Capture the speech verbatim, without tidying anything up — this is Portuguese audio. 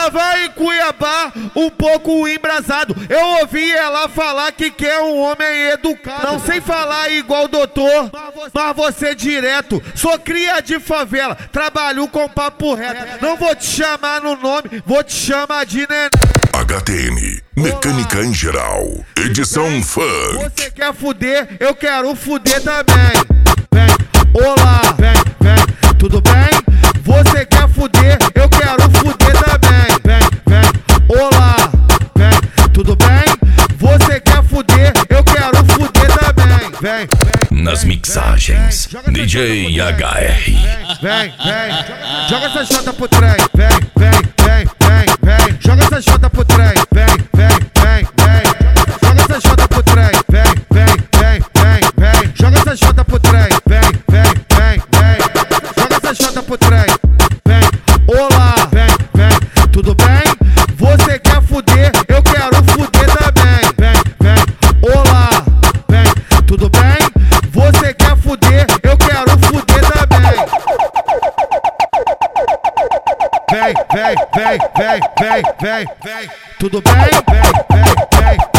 tava em Cuiabá, um pouco embrasado. Eu ouvi ela falar que quer um homem educado. Não sei falar igual doutor, mas você direto. Sou cria de favela, trabalho com papo reto. Não vou te chamar no nome, vou te chamar de neném. H T M, Mecânica em Geral, edição funk. Você quer fuder, eu quero fuder também. Vem, olá, vem, vem, tudo bem? Você quer fuder, eu quero fuder também. Vem, vem, olá, vem, tudo bem? Você quer fuder, eu quero fuder também. Vem, vem. Nas mixagens, D J H R. Vem, vem, joga essa chota pro trem. Vem, vem, vem, vem, vem. Joga essa chota pro trem. Vem, vem, vem, vem. Joga essa chota pro trem. Vem, vem, vem, vem, vem. Joga essa chota pro trem. Vem, vem, vem, vem. Joga essa chota pro trem. Vem, olá, vem, vem, tudo bem? Você quer fuder, eu quero fuder também. Vem, vem, olá, vem, tudo bem? Você quer fuder, eu quero fuder também. Vem, vem, vem, vem, vem, vem, vem. Tudo bem? Vem, vem, vem.